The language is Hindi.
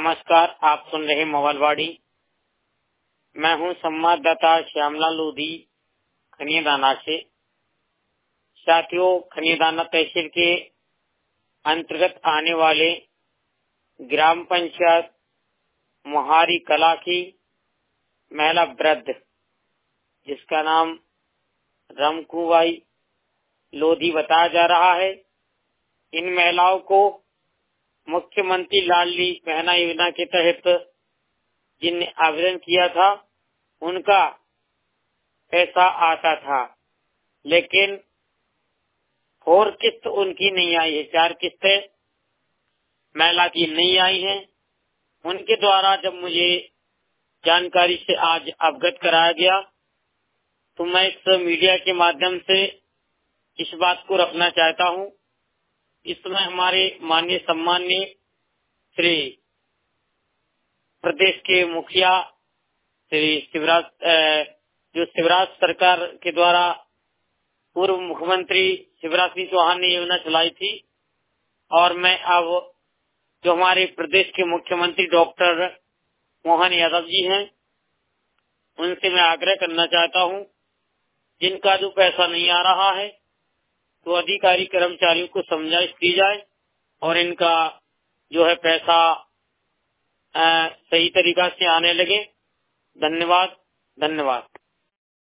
नमस्कार, आप सुन रहे मोबाइलवाड़ी। मैं हूं संवाददाता श्यामलाल लोधी, खनियादाना से। साथियों, खनियादाना तहसील के अंतर्गत आने वाले ग्राम पंचायत मोहारी कला की महिला वृद्ध, जिसका नाम रमकुबाई लोधी बताया जा रहा है, इन महिलाओं को मुख्यमंत्री लाडली बहना योजना के तहत जिनने आवेदन किया था उनका पैसा आता था, लेकिन 4 किस्त उनकी नहीं आई है। 4 किस्तें महिला की नहीं आई हैं। उनके द्वारा जब मुझे जानकारी से आज अवगत कराया गया तो मैं इस मीडिया के माध्यम से इस बात को रखना चाहता हूं। इस समय हमारे माननीय सम्माननीय श्री प्रदेश के मुखिया श्री शिवराज सरकार के द्वारा पूर्व मुख्यमंत्री शिवराज सिंह चौहान ने योजना चलाई थी, और मैं अब जो हमारे प्रदेश के मुख्यमंत्री डॉक्टर मोहन यादव जी हैं, उनसे मैं आग्रह करना चाहता हूं, जिनका जो पैसा नहीं आ रहा है तो अधिकारी कर्मचारियों को समझाइश दी जाए और इनका जो है पैसा सही तरीका से आने लगे। धन्यवाद।